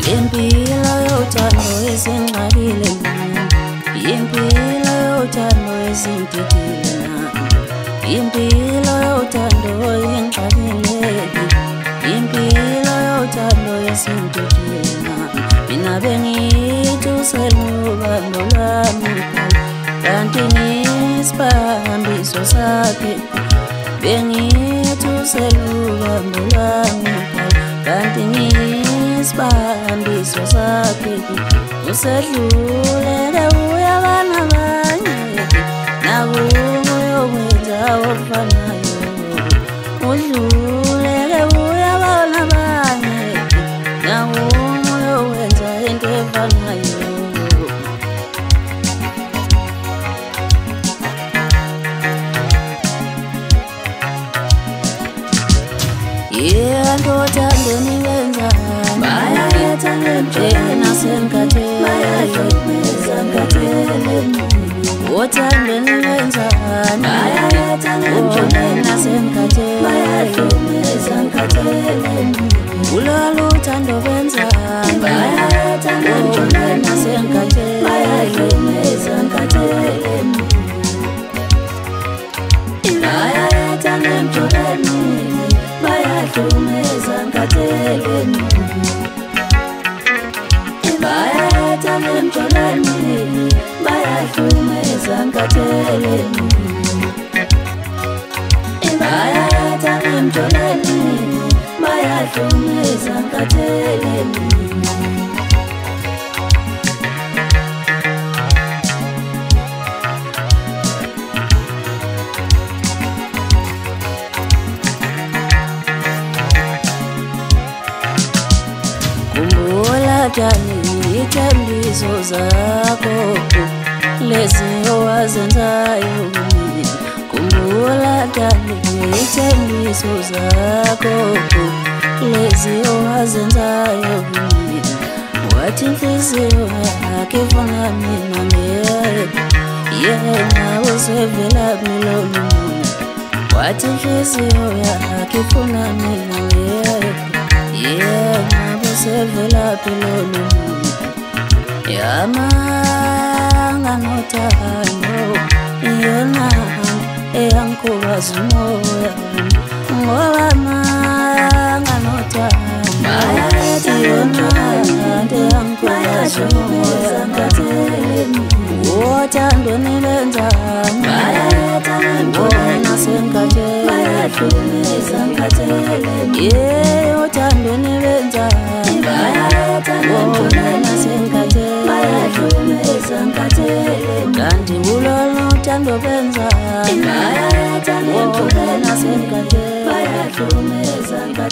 Impilo yothando esingxakile nami, impilo yothando esindidile nami, impilo yothando ingxakile, impilo yothando esindidile nami. Mina bengithi uselubambo lwami kanti ngisibambiso sakhe, bengithi uselubambo lwami kanti ngisibambiso sakhe. Usedluleke uyabana abanye, nakuwe uyokwenza okufanayo. Udluleke uyabana abanye, nakuwe uyokwenza into efanayo. Yeah, ngothandeni wenzani bayayetha ngendlela nasemkhatheni, bayahlukumeza ngathele. Ngothandeni wenzani bayayetha ngendlela nasemkhatheni, bayahlukumeza ngathele. Ulolu uthando benzani bayayetha ngendlela nasemkhatheni, bayahlukumeza ngathele. Bayayetha ngendlela bayahlukumeza ngathele, bayayetha ngemjolweni, bayahlukumeza ngathele, bayayetha ngemjolweni, bayahlukumeza ngathele. Dani ithembiso zakho lezi owazenzayo kumina. Khumbula Dani ithembiso zakho lezi owazenzayo kumina. Wathi inhliziyo yakhe ifuna mina ngedwa, yena usevelaphi lolu muntu. Wathi inhliziyo yakhe ifuna mina ngedwa, yena usevelaphi lolu muntu. Yamanga nothando iyona eyangikhubaza umoya, ngoba manga nothando iyona eyangikhubaza umoya. Othandweni lenzani wona sengathele, bayahlukumeza ngathele. Yeah, othandweni lenzani wona sengathele, bayahlukumeza ngathele. Kanti kulolu uthando benzani wona sengathele, bayahlukumeza ngathele.